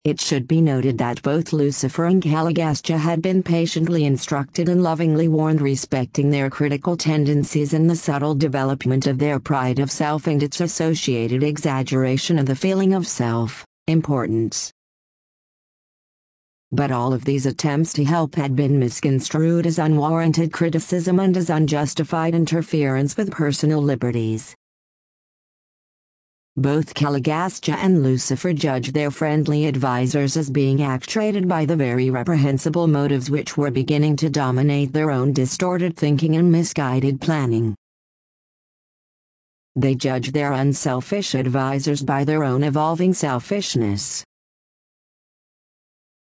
It should be noted that both Lucifer and Caligastia had been patiently instructed and lovingly warned respecting their critical tendencies and the subtle development of their pride of self and its associated exaggeration of the feeling of self-importance. But all of these attempts to help had been misconstrued as unwarranted criticism and as unjustified interference with personal liberties. Both Caligastia and Lucifer judged their friendly advisors as being actuated by the very reprehensible motives which were beginning to dominate their own distorted thinking and misguided planning. They judged their unselfish advisors by their own evolving selfishness.